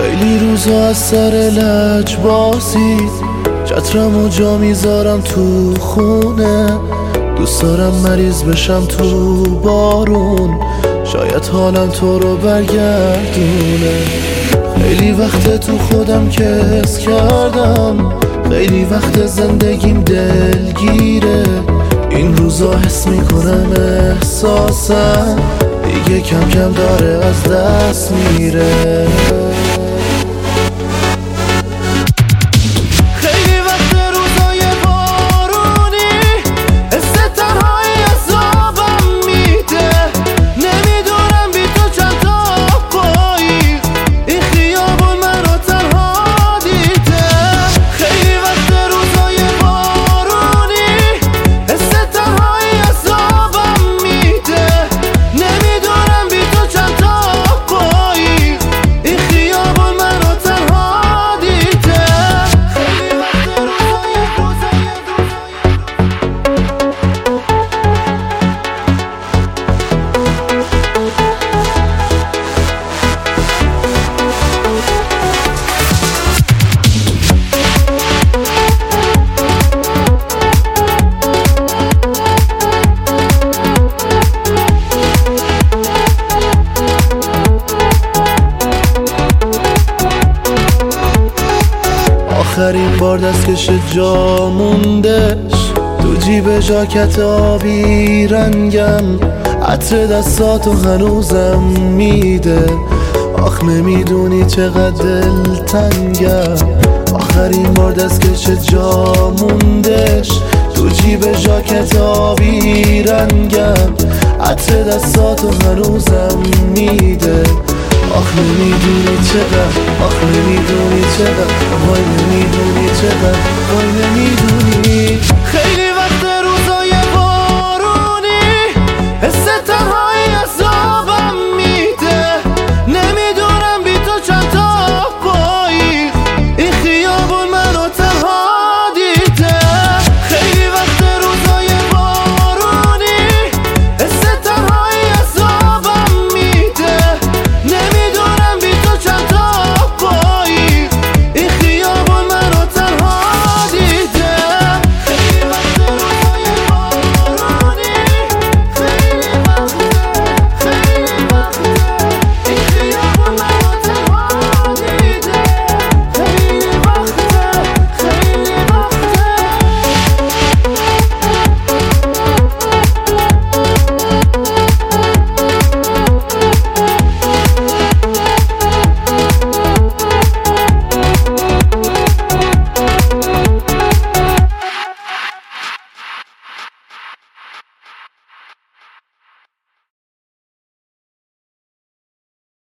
خیلی روزا از سر لجبازی چترمو جا میذارم تو خونه. دوست دارم مریض بشم تو بارون، شاید حالم تو رو برگردونه. خیلی وقت تو خودم کس کردم، خیلی وقت زندگیم دلگیره. این روزا حس میکنم احساسم دیگه کم کم داره از دست میره. آخرین بار دستکش جا موندش تو جیب ژاکت آبی رنگم، عطر دستاتو هنوزم میده. آخ نمیدونی چقدر دلتنگم. آخرین بار دستکش جا موندش تو جیب ژاکت آبی رنگم، عطر دستاتو هنوزم میده. آخ نمیدونی چقدر، آخ نمیدونی چقدر، وای نمیدونی چقدر، وای نمیدونی. خیلی